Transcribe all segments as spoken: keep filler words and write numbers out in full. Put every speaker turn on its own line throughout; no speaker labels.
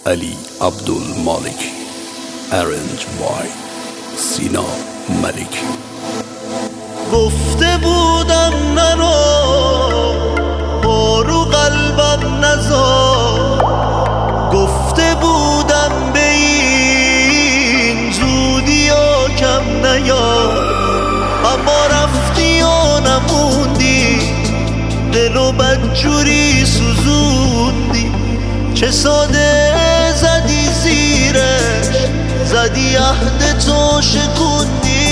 Ali Abdul Malik, arranged by Sina Malik.
گفته بودم نرو پارو قلبم نزار، گفته بودم به این زودی ها کم نیار، اما رفتی و نموندی، دل و بدجوری سوزوندی. چه ساده زدی زیرش، زدی عهد تو شکوندی.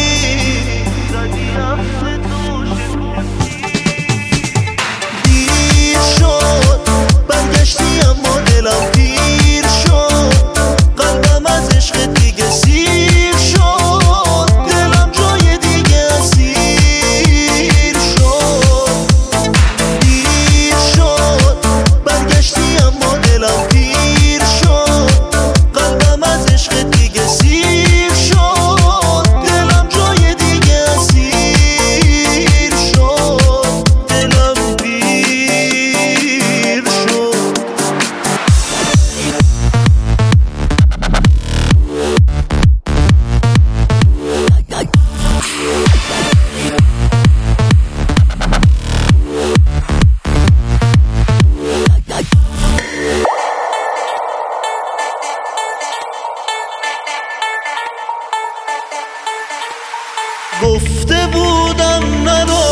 دیر شد برگشتی اما دلم پیر شد، قلبم از عشق دیگه سیر شد، دلم جای دیگه اسیر شد. دیر شد برگشتی اما دلم پیر شد، قلبم از عشق دیگه سیر شد، دلم جای دیگه اسیر شد، دلم پیر شد. گفته بودم نرو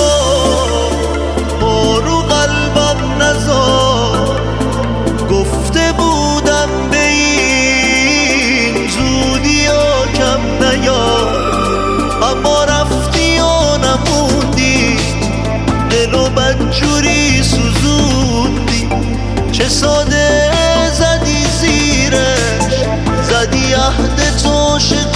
پارو قلبم نزار، گفته بودم به این زودی ها کم نیار، اما رفتی و نموندی، دل و بدجوری سوزوندی. چه ساده زدی زیرش، زدی عهد تو شکوندی.